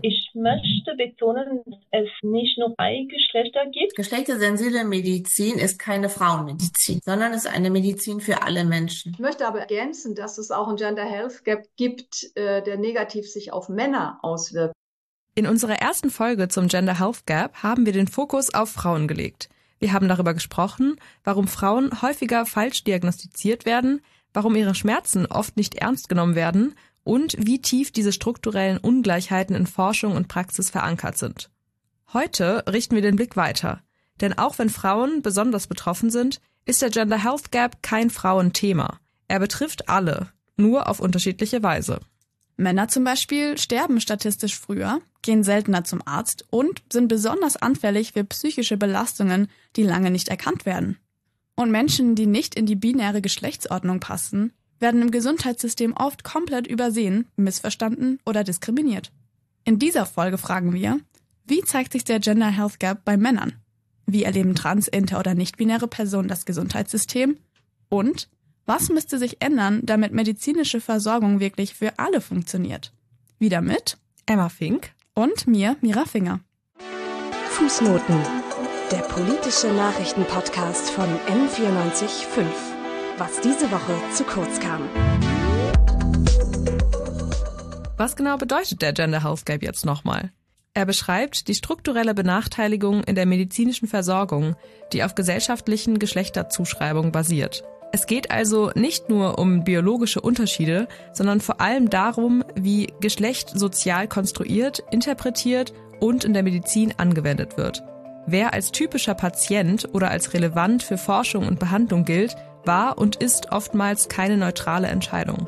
Ich möchte betonen, dass es nicht nur drei Geschlechter gibt. Geschlechtersensible Medizin ist keine Frauenmedizin, sondern ist eine Medizin für alle Menschen. Ich möchte aber ergänzen, dass es auch einen Gender Health Gap gibt, der negativ sich auf Männer auswirkt. In unserer ersten Folge zum Gender Health Gap haben wir den Fokus auf Frauen gelegt. Wir haben darüber gesprochen, warum Frauen häufiger falsch diagnostiziert werden, warum ihre Schmerzen oft nicht ernst genommen werden und wie tief diese strukturellen Ungleichheiten in Forschung und Praxis verankert sind. Heute richten wir den Blick weiter, denn auch wenn Frauen besonders betroffen sind, ist der Gender Health Gap kein Frauenthema. Er betrifft alle, nur auf unterschiedliche Weise. Männer zum Beispiel sterben statistisch früher, gehen seltener zum Arzt und sind besonders anfällig für psychische Belastungen, die lange nicht erkannt werden. Und Menschen, die nicht in die binäre Geschlechtsordnung passen, werden im Gesundheitssystem oft komplett übersehen, missverstanden oder diskriminiert. In dieser Folge fragen wir, wie zeigt sich der Gender Health Gap bei Männern? Wie erleben trans-, inter- oder nicht-binäre Personen das Gesundheitssystem? Und was müsste sich ändern, damit medizinische Versorgung wirklich für alle funktioniert? Wieder mit Emma Fink und mir, Mira Finger. Fußnoten, der politische Nachrichtenpodcast von N94.5. Was diese Woche zu kurz kam. Was genau bedeutet der Gender Health Gap jetzt nochmal? Er beschreibt die strukturelle Benachteiligung in der medizinischen Versorgung, die auf gesellschaftlichen Geschlechterzuschreibungen basiert. Es geht also nicht nur um biologische Unterschiede, sondern vor allem darum, wie Geschlecht sozial konstruiert, interpretiert und in der Medizin angewendet wird. Wer als typischer Patient oder als relevant für Forschung und Behandlung gilt, war und ist oftmals keine neutrale Entscheidung.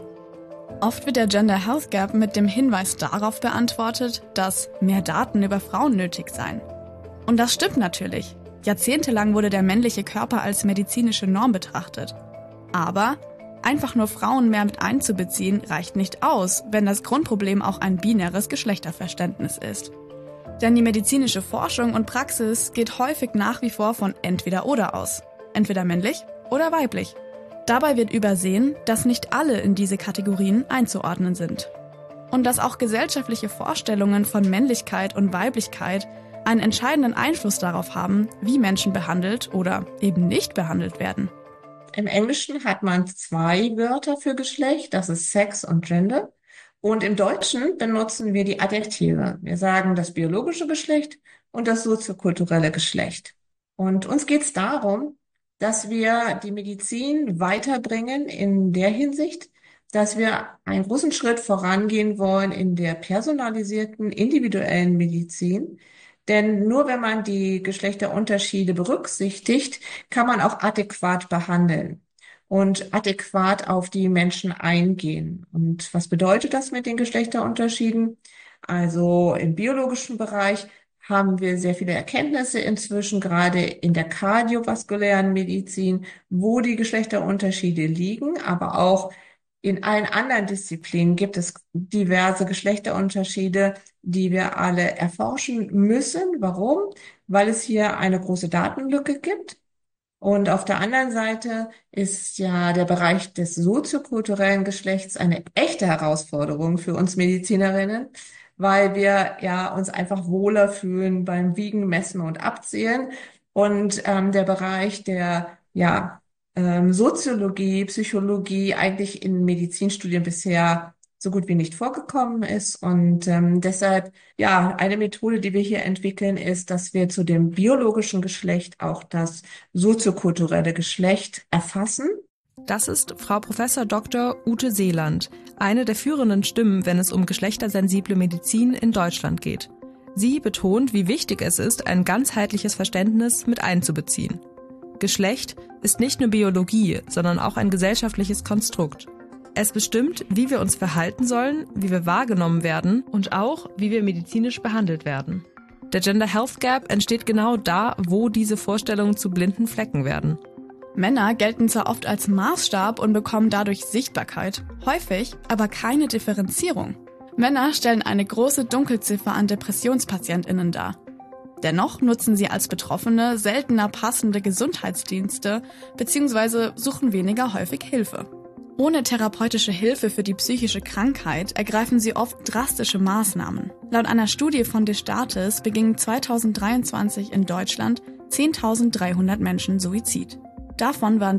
Oft wird der Gender Health Gap mit dem Hinweis darauf beantwortet, dass mehr Daten über Frauen nötig seien. Und das stimmt natürlich. Jahrzehntelang wurde der männliche Körper als medizinische Norm betrachtet. Aber einfach nur Frauen mehr mit einzubeziehen, reicht nicht aus, wenn das Grundproblem auch ein binäres Geschlechterverständnis ist. Denn die medizinische Forschung und Praxis geht häufig nach wie vor von entweder oder aus. Entweder männlich oder weiblich. Dabei wird übersehen, dass nicht alle in diese Kategorien einzuordnen sind. Und dass auch gesellschaftliche Vorstellungen von Männlichkeit und Weiblichkeit einen entscheidenden Einfluss darauf haben, wie Menschen behandelt oder eben nicht behandelt werden. Im Englischen hat man 2 Wörter für Geschlecht, das ist Sex und Gender. Und im Deutschen benutzen wir die Adjektive. Wir sagen das biologische Geschlecht und das soziokulturelle Geschlecht. Und uns geht es darum, dass wir die Medizin weiterbringen in der Hinsicht, dass wir einen großen Schritt vorangehen wollen in der personalisierten, individuellen Medizin. Denn nur wenn man die Geschlechterunterschiede berücksichtigt, kann man auch adäquat behandeln und adäquat auf die Menschen eingehen. Und was bedeutet das mit den Geschlechterunterschieden? Also im biologischen Bereich haben wir sehr viele Erkenntnisse inzwischen, gerade in der kardiovaskulären Medizin, wo die Geschlechterunterschiede liegen, aber auch in allen anderen Disziplinen gibt es diverse Geschlechterunterschiede, die wir alle erforschen müssen. Warum? Weil es hier eine große Datenlücke gibt. Und auf der anderen Seite ist ja der Bereich des soziokulturellen Geschlechts eine echte Herausforderung für uns Medizinerinnen, weil wir ja uns einfach wohler fühlen beim Wiegen, Messen und Abzählen. Und der Bereich der Soziologie, Psychologie eigentlich in Medizinstudien bisher so gut wie nicht vorgekommen ist. Und deshalb, eine Methode, die wir hier entwickeln, ist, dass wir zu dem biologischen Geschlecht auch das soziokulturelle Geschlecht erfassen. Das ist Frau Prof. Dr. Ute Seeland, eine der führenden Stimmen, wenn es um geschlechtersensible Medizin in Deutschland geht. Sie betont, wie wichtig es ist, ein ganzheitliches Verständnis mit einzubeziehen. Geschlecht ist nicht nur Biologie, sondern auch ein gesellschaftliches Konstrukt. Es bestimmt, wie wir uns verhalten sollen, wie wir wahrgenommen werden und auch, wie wir medizinisch behandelt werden. Der Gender Health Gap entsteht genau da, wo diese Vorstellungen zu blinden Flecken werden. Männer gelten zwar oft als Maßstab und bekommen dadurch Sichtbarkeit, häufig aber keine Differenzierung. Männer stellen eine große Dunkelziffer an DepressionspatientInnen dar. Dennoch nutzen sie als Betroffene seltener passende Gesundheitsdienste bzw. suchen weniger häufig Hilfe. Ohne therapeutische Hilfe für die psychische Krankheit ergreifen sie oft drastische Maßnahmen, Laut einer Studie von Destartes begingen 2023 in Deutschland 10.300 Menschen Suizid. Davon waren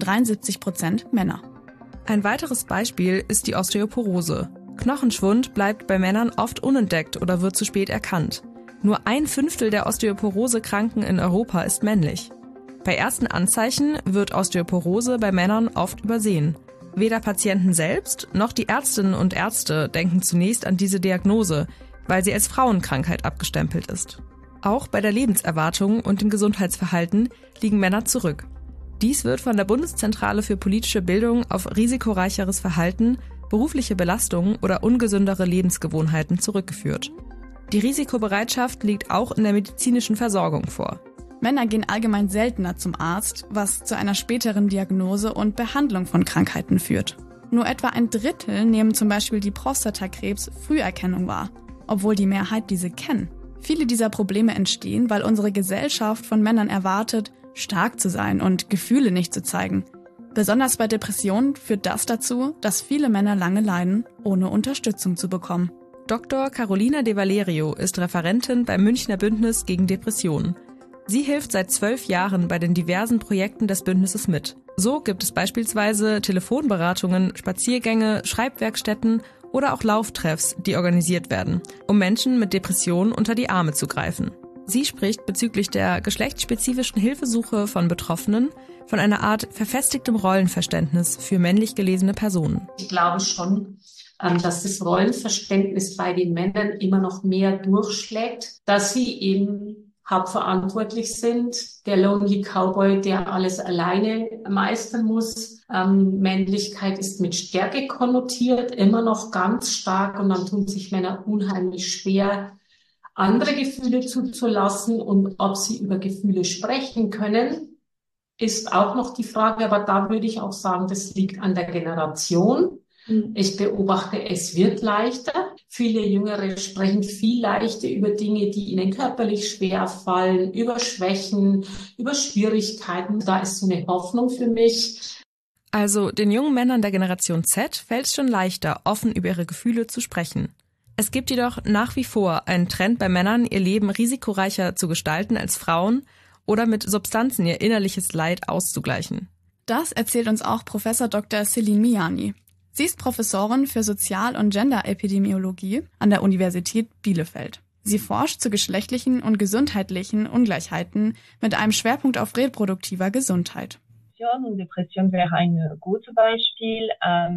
73% Männer. Ein weiteres Beispiel ist die Osteoporose. Knochenschwund bleibt bei Männern oft unentdeckt oder wird zu spät erkannt. Nur 1/5 der Osteoporose-Kranken in Europa ist männlich. Bei ersten Anzeichen wird Osteoporose bei Männern oft übersehen. Weder Patienten selbst noch die Ärztinnen und Ärzte denken zunächst an diese Diagnose, weil sie als Frauenkrankheit abgestempelt ist. Auch bei der Lebenserwartung und dem Gesundheitsverhalten liegen Männer zurück. Dies wird von der Bundeszentrale für politische Bildung auf risikoreicheres Verhalten, berufliche Belastungen oder ungesündere Lebensgewohnheiten zurückgeführt. Die Risikobereitschaft liegt auch in der medizinischen Versorgung vor. Männer gehen allgemein seltener zum Arzt, was zu einer späteren Diagnose und Behandlung von Krankheiten führt. Nur etwa 1/3 nehmen zum Beispiel die Prostatakrebs-Früherkennung wahr, obwohl die Mehrheit diese kennen. Viele dieser Probleme entstehen, weil unsere Gesellschaft von Männern erwartet, stark zu sein und Gefühle nicht zu zeigen. Besonders bei Depressionen führt das dazu, dass viele Männer lange leiden, ohne Unterstützung zu bekommen. Dr. Carolina De Valerio ist Referentin beim Münchner Bündnis gegen Depressionen. Sie hilft seit 12 Jahren bei den diversen Projekten des Bündnisses mit. So gibt es beispielsweise Telefonberatungen, Spaziergänge, Schreibwerkstätten oder auch Lauftreffs, die organisiert werden, um Menschen mit Depressionen unter die Arme zu greifen. Sie spricht bezüglich der geschlechtsspezifischen Hilfesuche von Betroffenen von einer Art verfestigtem Rollenverständnis für männlich gelesene Personen. Ich glaube schon, dass das Rollenverständnis bei den Männern immer noch mehr durchschlägt, dass sie eben hauptverantwortlich sind. Der Lonely Cowboy, der alles alleine meistern muss. Männlichkeit ist mit Stärke konnotiert, immer noch ganz stark. Und dann tun sich Männer unheimlich schwer, andere Gefühle zuzulassen. Und ob sie über Gefühle sprechen können, ist auch noch die Frage. Aber da würde ich auch sagen, das liegt an der Generation. Ich beobachte, es wird leichter. Viele Jüngere sprechen viel leichter über Dinge, die ihnen körperlich schwer fallen, über Schwächen, über Schwierigkeiten. Da ist so eine Hoffnung für mich. Also den jungen Männern der Generation Z fällt es schon leichter, offen über ihre Gefühle zu sprechen. Es gibt jedoch nach wie vor einen Trend bei Männern, ihr Leben risikoreicher zu gestalten als Frauen oder mit Substanzen ihr innerliches Leid auszugleichen. Das erzählt uns auch Professor Dr. Celine Miani. Sie ist Professorin für Sozial- und Gender-Epidemiologie an der Universität Bielefeld. Sie forscht zu geschlechtlichen und gesundheitlichen Ungleichheiten mit einem Schwerpunkt auf reproduktiver Gesundheit. Und Depression wäre ein gutes Beispiel.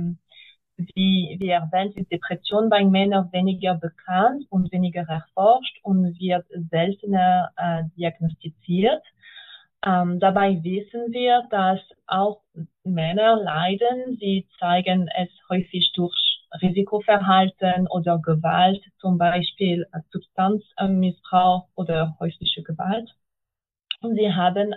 Wie erwähnt, ist Depression bei Männern weniger bekannt und weniger erforscht und wird seltener diagnostiziert. Dabei wissen wir, dass auch Männer leiden. Sie zeigen es häufig durch Risikoverhalten oder Gewalt, zum Beispiel Substanzmissbrauch oder häusliche Gewalt. Und sie haben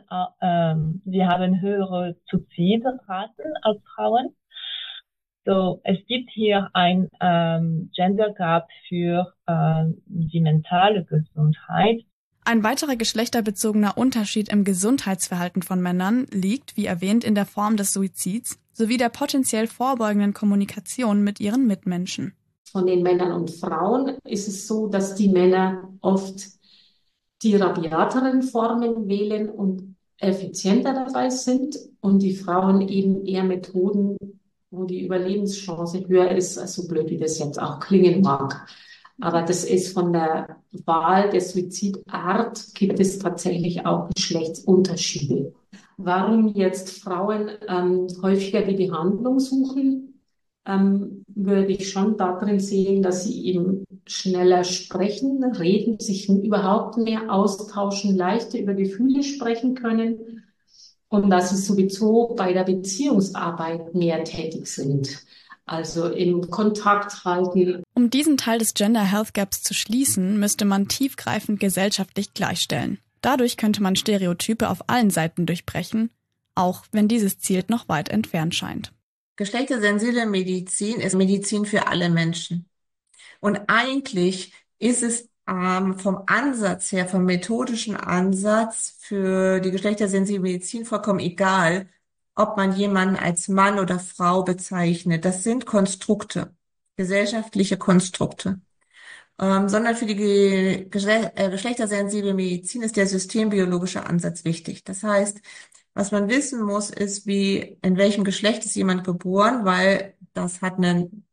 höhere Suizidraten als Frauen. So, es gibt hier ein Gender Gap für die mentale Gesundheit. Ein weiterer geschlechterbezogener Unterschied im Gesundheitsverhalten von Männern liegt, wie erwähnt, in der Form des Suizids sowie der potenziell vorbeugenden Kommunikation mit ihren Mitmenschen. Von den Männern und Frauen ist es so, dass die Männer oft die rabiateren Formen wählen und effizienter dabei sind und die Frauen eben eher Methoden, wo die Überlebenschance höher ist, also so blöd wie das jetzt auch klingen mag. Aber das ist von der Wahl der Suizidart gibt es tatsächlich auch Geschlechtsunterschiede. Warum jetzt Frauen häufiger die Behandlung suchen, würde ich schon darin sehen, dass sie eben schneller sprechen, reden, sich überhaupt mehr austauschen, leichter über Gefühle sprechen können und dass sie sowieso bei der Beziehungsarbeit mehr tätig sind. Also im Kontakt halten. Um diesen Teil des Gender Health Gaps zu schließen, müsste man tiefgreifend gesellschaftlich gleichstellen. Dadurch könnte man Stereotype auf allen Seiten durchbrechen, auch wenn dieses Ziel noch weit entfernt scheint. Geschlechtersensible Medizin ist Medizin für alle Menschen. Und eigentlich ist es vom Ansatz her, vom methodischen Ansatz für die geschlechtersensible Medizin vollkommen egal, ob man jemanden als Mann oder Frau bezeichnet. Das sind Konstrukte, gesellschaftliche Konstrukte. sondern für die geschlechtersensible Medizin ist der systembiologische Ansatz wichtig. Das heißt, was man wissen muss, ist, in welchem Geschlecht ist jemand geboren, weil das hat einen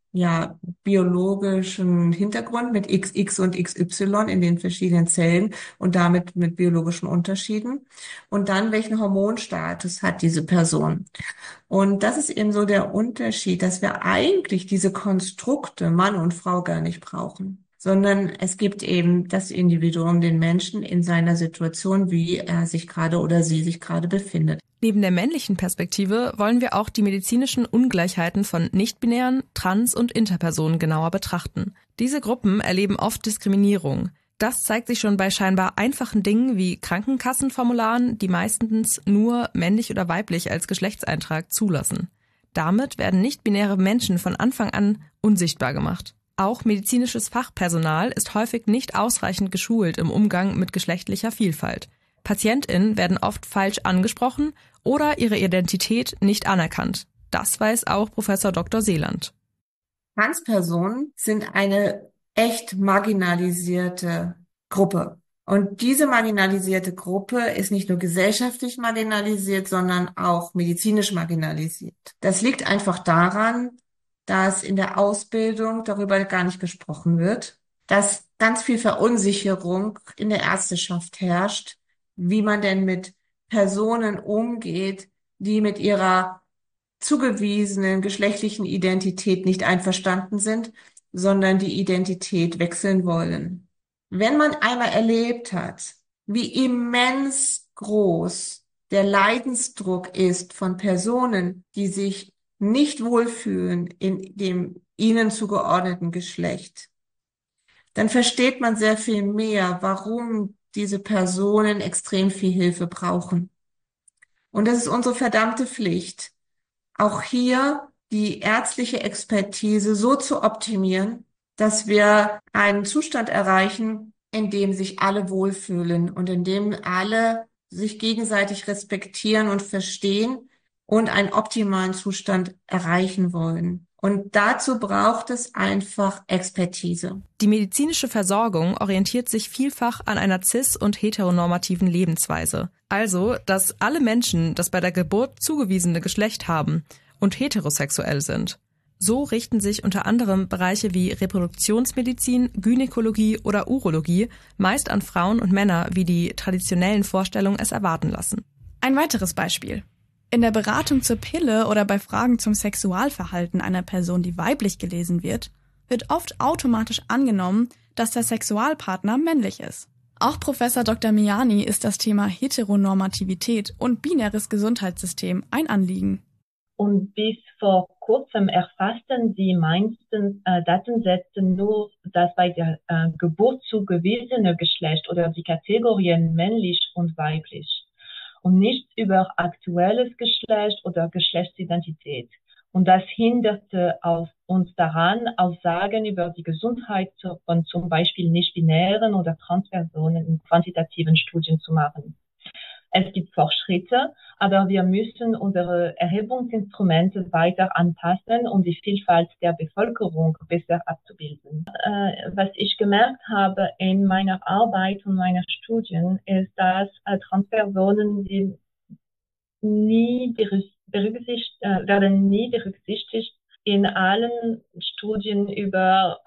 biologischen Hintergrund mit XX und XY in den verschiedenen Zellen und damit mit biologischen Unterschieden. Und dann, welchen Hormonstatus hat diese Person? Und das ist eben so der Unterschied, dass wir eigentlich diese Konstrukte Mann und Frau gar nicht brauchen, sondern es gibt eben das Individuum, den Menschen in seiner Situation, wie er sich gerade oder sie sich gerade befindet. Neben der männlichen Perspektive wollen wir auch die medizinischen Ungleichheiten von nicht-binären, Trans- und Interpersonen genauer betrachten. Diese Gruppen erleben oft Diskriminierung. Das zeigt sich schon bei scheinbar einfachen Dingen wie Krankenkassenformularen, die meistens nur männlich oder weiblich als Geschlechtseintrag zulassen. Damit werden nicht-binäre Menschen von Anfang an unsichtbar gemacht. Auch medizinisches Fachpersonal ist häufig nicht ausreichend geschult im Umgang mit geschlechtlicher Vielfalt. PatientInnen werden oft falsch angesprochen oder ihre Identität nicht anerkannt. Das weiß auch Professor Dr. Seeland. Transpersonen sind eine echt marginalisierte Gruppe. Und diese marginalisierte Gruppe ist nicht nur gesellschaftlich marginalisiert, sondern auch medizinisch marginalisiert. Das liegt einfach daran, dass in der Ausbildung darüber gar nicht gesprochen wird, dass ganz viel Verunsicherung in der Ärzteschaft herrscht, wie man denn mit Personen umgeht, die mit ihrer zugewiesenen geschlechtlichen Identität nicht einverstanden sind, sondern die Identität wechseln wollen. Wenn man einmal erlebt hat, wie immens groß der Leidensdruck ist von Personen, die sich nicht wohlfühlen in dem ihnen zugeordneten Geschlecht, dann versteht man sehr viel mehr, warum diese Personen extrem viel Hilfe brauchen. Und das ist unsere verdammte Pflicht, auch hier die ärztliche Expertise so zu optimieren, dass wir einen Zustand erreichen, in dem sich alle wohlfühlen und in dem alle sich gegenseitig respektieren und verstehen und einen optimalen Zustand erreichen wollen. Und dazu braucht es einfach Expertise. Die medizinische Versorgung orientiert sich vielfach an einer cis- und heteronormativen Lebensweise. Also, dass alle Menschen das bei der Geburt zugewiesene Geschlecht haben und heterosexuell sind. So richten sich unter anderem Bereiche wie Reproduktionsmedizin, Gynäkologie oder Urologie meist an Frauen und Männer, wie die traditionellen Vorstellungen es erwarten lassen. Ein weiteres Beispiel. In der Beratung zur Pille oder bei Fragen zum Sexualverhalten einer Person, die weiblich gelesen wird oft automatisch angenommen, dass der Sexualpartner männlich ist. Auch Professor Dr. Miani ist das Thema Heteronormativität und binäres Gesundheitssystem ein Anliegen. Und bis vor kurzem erfassten die meisten Datensätze nur das bei der Geburt zugewiesene Geschlecht oder die Kategorien männlich und weiblich und nicht über aktuelles Geschlecht oder Geschlechtsidentität. Und das hinderte uns daran, Aussagen über die Gesundheit von zum Beispiel nicht-binären oder Transpersonen in quantitativen Studien zu machen. Es gibt Fortschritte, aber wir müssen unsere Erhebungsinstrumente weiter anpassen, um die Vielfalt der Bevölkerung besser abzubilden. Was ich gemerkt habe in meiner Arbeit und meiner Studien, ist, dass Transpersonen werden nie berücksichtigt in allen Studien über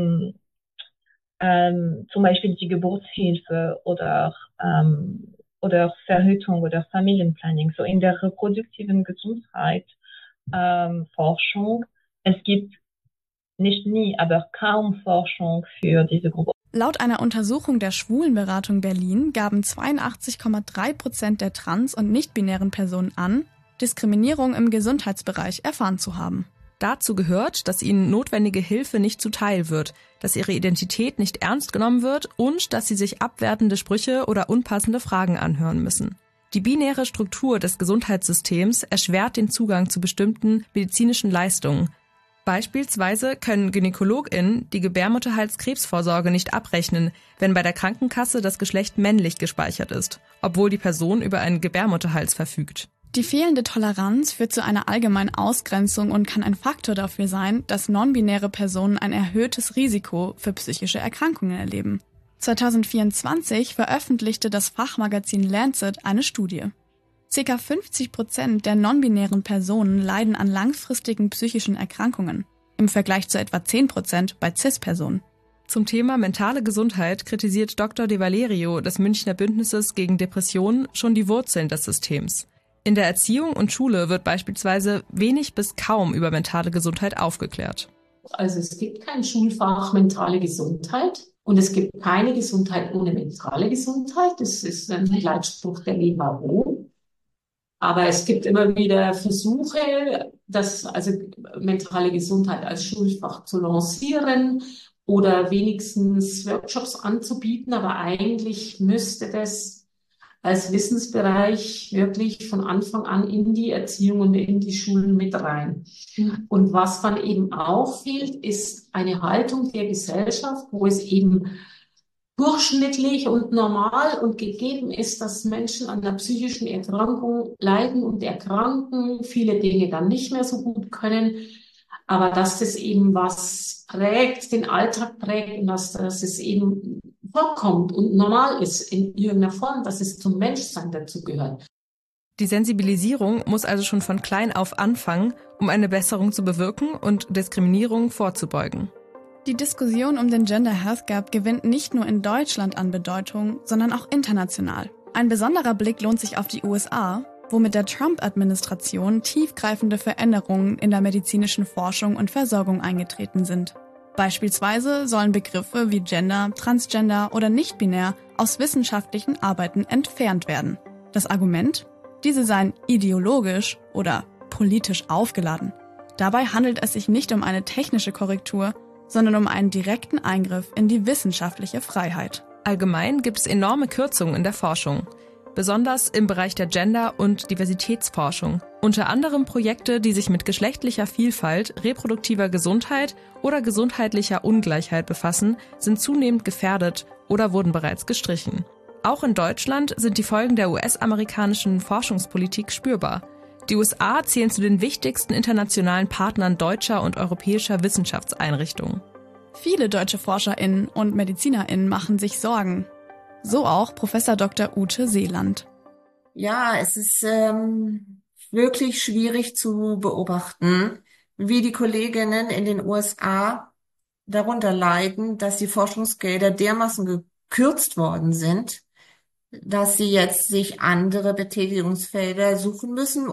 zum Beispiel die Geburtshilfe oder Verhütung oder Familienplanning. So in der reproduktiven Gesundheit Forschung, es gibt nicht nie, aber kaum Forschung für diese Gruppe. Laut einer Untersuchung der Schwulenberatung Berlin gaben 82,3% der trans- und nicht-binären Personen an, Diskriminierung im Gesundheitsbereich erfahren zu haben. Dazu gehört, dass ihnen notwendige Hilfe nicht zuteil wird, dass ihre Identität nicht ernst genommen wird und dass sie sich abwertende Sprüche oder unpassende Fragen anhören müssen. Die binäre Struktur des Gesundheitssystems erschwert den Zugang zu bestimmten medizinischen Leistungen. Beispielsweise können GynäkologInnen die Gebärmutterhalskrebsvorsorge nicht abrechnen, wenn bei der Krankenkasse das Geschlecht männlich gespeichert ist, obwohl die Person über einen Gebärmutterhals verfügt. Die fehlende Toleranz führt zu einer allgemeinen Ausgrenzung und kann ein Faktor dafür sein, dass non-binäre Personen ein erhöhtes Risiko für psychische Erkrankungen erleben. 2024 veröffentlichte das Fachmagazin Lancet eine Studie. Ca. 50% der non-binären Personen leiden an langfristigen psychischen Erkrankungen, im Vergleich zu etwa 10% bei Cis-Personen. Zum Thema mentale Gesundheit kritisiert Dr. De Valerio des Münchner Bündnisses gegen Depressionen schon die Wurzeln des Systems. In der Erziehung und Schule wird beispielsweise wenig bis kaum über mentale Gesundheit aufgeklärt. Also es gibt kein Schulfach mentale Gesundheit und es gibt keine Gesundheit ohne mentale Gesundheit. Das ist ein Leitspruch der WHO. Aber es gibt immer wieder Versuche, mentale Gesundheit als Schulfach zu lancieren oder wenigstens Workshops anzubieten. Aber eigentlich müsste das als Wissensbereich wirklich von Anfang an in die Erziehung und in die Schulen mit rein. Und was dann eben auch fehlt, ist eine Haltung der Gesellschaft, wo es eben durchschnittlich und normal und gegeben ist, dass Menschen an einer psychischen Erkrankung leiden und erkranken, viele Dinge dann nicht mehr so gut können, aber dass das eben was prägt, den Alltag prägt und dass es eben vorkommt und normal ist in irgendeiner Form, dass es zum Menschsein dazugehört. Die Sensibilisierung muss also schon von klein auf anfangen, um eine Besserung zu bewirken und Diskriminierung vorzubeugen. Die Diskussion um den Gender Health Gap gewinnt nicht nur in Deutschland an Bedeutung, sondern auch international. Ein besonderer Blick lohnt sich auf die USA, wo mit der Trump-Administration tiefgreifende Veränderungen in der medizinischen Forschung und Versorgung eingetreten sind. Beispielsweise sollen Begriffe wie Gender, Transgender oder nicht-binär aus wissenschaftlichen Arbeiten entfernt werden. Das Argument? Diese seien ideologisch oder politisch aufgeladen. Dabei handelt es sich nicht um eine technische Korrektur, sondern um einen direkten Eingriff in die wissenschaftliche Freiheit. Allgemein gibt es enorme Kürzungen in der Forschung, besonders im Bereich der Gender- und Diversitätsforschung. Unter anderem Projekte, die sich mit geschlechtlicher Vielfalt, reproduktiver Gesundheit oder gesundheitlicher Ungleichheit befassen, sind zunehmend gefährdet oder wurden bereits gestrichen. Auch in Deutschland sind die Folgen der US-amerikanischen Forschungspolitik spürbar. Die USA zählen zu den wichtigsten internationalen Partnern deutscher und europäischer Wissenschaftseinrichtungen. Viele deutsche ForscherInnen und MedizinerInnen machen sich Sorgen. So auch Professor Dr. Ute Seeland. Ja, es ist wirklich schwierig zu beobachten, wie die Kolleginnen in den USA darunter leiden, dass die Forschungsgelder dermaßen gekürzt worden sind, dass sie jetzt sich andere Betätigungsfelder suchen müssen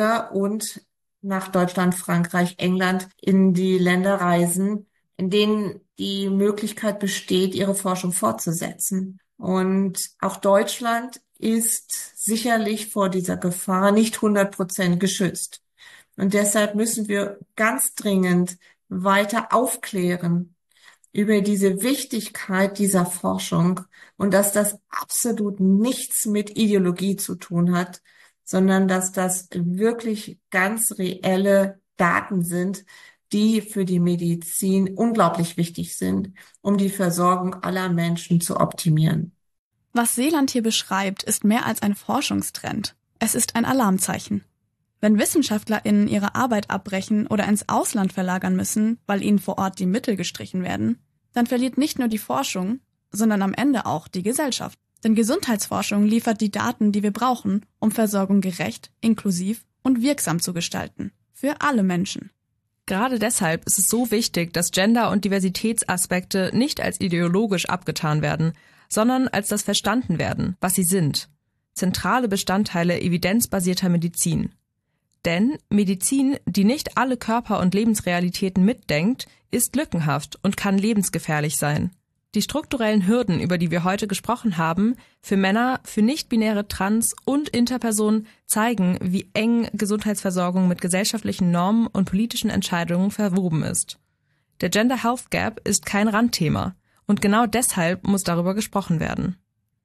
und nach Deutschland, Frankreich, England in die Länder reisen, in denen die Möglichkeit besteht, ihre Forschung fortzusetzen. Und auch Deutschland ist sicherlich vor dieser Gefahr nicht 100% geschützt. Und deshalb müssen wir ganz dringend weiter aufklären über diese Wichtigkeit dieser Forschung und dass das absolut nichts mit Ideologie zu tun hat, sondern dass das wirklich ganz reelle Daten sind, die für die Medizin unglaublich wichtig sind, um die Versorgung aller Menschen zu optimieren. Was Seeland hier beschreibt, ist mehr als ein Forschungstrend. Es ist ein Alarmzeichen. Wenn WissenschaftlerInnen ihre Arbeit abbrechen oder ins Ausland verlagern müssen, weil ihnen vor Ort die Mittel gestrichen werden, dann verliert nicht nur die Forschung, sondern am Ende auch die Gesellschaft. Denn Gesundheitsforschung liefert die Daten, die wir brauchen, um Versorgung gerecht, inklusiv und wirksam zu gestalten. Für alle Menschen. Gerade deshalb ist es so wichtig, dass Gender- und Diversitätsaspekte nicht als ideologisch abgetan werden, sondern als das verstanden werden, was sie sind. Zentrale Bestandteile evidenzbasierter Medizin. Denn Medizin, die nicht alle Körper- und Lebensrealitäten mitdenkt, ist lückenhaft und kann lebensgefährlich sein. Die strukturellen Hürden, über die wir heute gesprochen haben, für Männer, für nicht-binäre Trans- und Interpersonen zeigen, wie eng Gesundheitsversorgung mit gesellschaftlichen Normen und politischen Entscheidungen verwoben ist. Der Gender Health Gap ist kein Randthema und genau deshalb muss darüber gesprochen werden.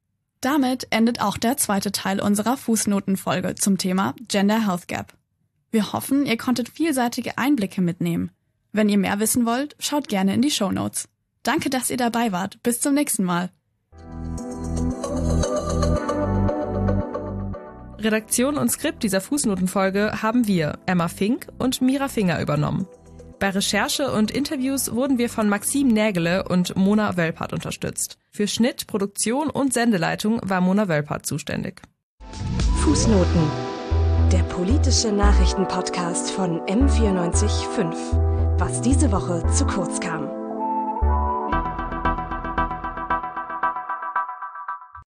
Damit endet auch der zweite Teil unserer Fußnotenfolge zum Thema Gender Health Gap. Wir hoffen, ihr konntet vielseitige Einblicke mitnehmen. Wenn ihr mehr wissen wollt, schaut gerne in die Shownotes. Danke, dass ihr dabei wart. Bis zum nächsten Mal. Redaktion und Skript dieser Fußnotenfolge haben wir, Emma Fink und Mira Finger, übernommen. Bei Recherche und Interviews wurden wir von Maxim Nägele und Mona Wölpert unterstützt. Für Schnitt, Produktion und Sendeleitung war Mona Wölpert zuständig. Fußnoten. Der politische Nachrichtenpodcast von M94.5. Was diese Woche zu kurz kam.